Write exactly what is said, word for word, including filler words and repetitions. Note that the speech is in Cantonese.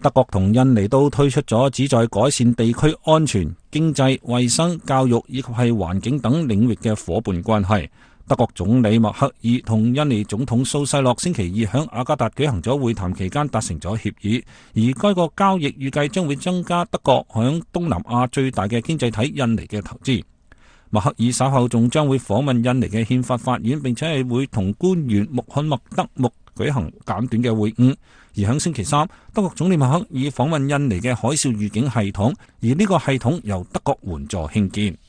德國同印尼都推出咗旨在改善地區安全、經濟、衛生、教育以及係環境等領域嘅夥伴關係。德國總理默克爾同印尼總統蘇西諾星期二響雅加達舉行咗會談期間達成咗協議，而該個交易預計將會增加德國響東南亞最大嘅經濟體印尼嘅投資。默克爾稍後仲將會訪問印尼嘅憲法法院，並且係會同官員穆罕默德穆舉行簡短嘅會晤。而喺星期三，德國總理默克爾訪問印尼嘅海嘯預警系統，而呢個系統由德國援助興建。